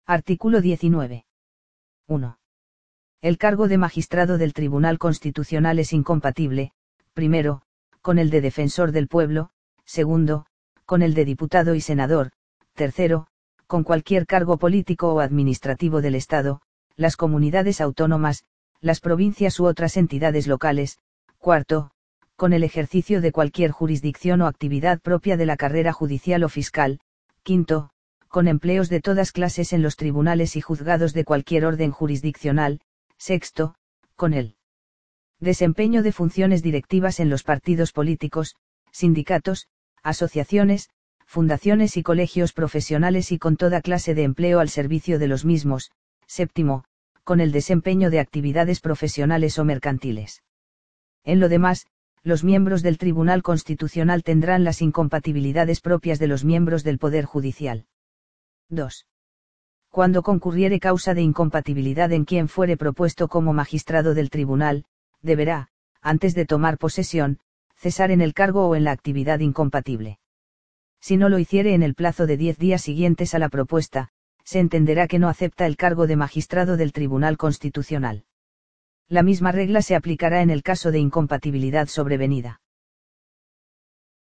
Artículo 19. 1. El cargo de magistrado del Tribunal Constitucional es incompatible, primero, con el de defensor del pueblo, segundo, con el de diputado y senador, tercero, con cualquier cargo político o administrativo del Estado, las comunidades autónomas, las provincias u otras entidades locales, cuarto, con el ejercicio de cualquier jurisdicción o actividad propia de la carrera judicial o fiscal, quinto, con empleos de todas clases en los tribunales y juzgados de cualquier orden jurisdiccional, sexto, con el desempeño de funciones directivas en los partidos políticos, sindicatos, asociaciones, fundaciones y colegios profesionales y con toda clase de empleo al servicio de los mismos, séptimo, con el desempeño de actividades profesionales o mercantiles. En lo demás, los miembros del Tribunal Constitucional tendrán las incompatibilidades propias de los miembros del Poder Judicial. 2. Cuando concurriere causa de incompatibilidad en quien fuere propuesto como magistrado del tribunal, deberá, antes de tomar posesión, cesar en el cargo o en la actividad incompatible. Si no lo hiciere en el plazo de 10 días siguientes a la propuesta, se entenderá que no acepta el cargo de magistrado del Tribunal Constitucional. La misma regla se aplicará en el caso de incompatibilidad sobrevenida.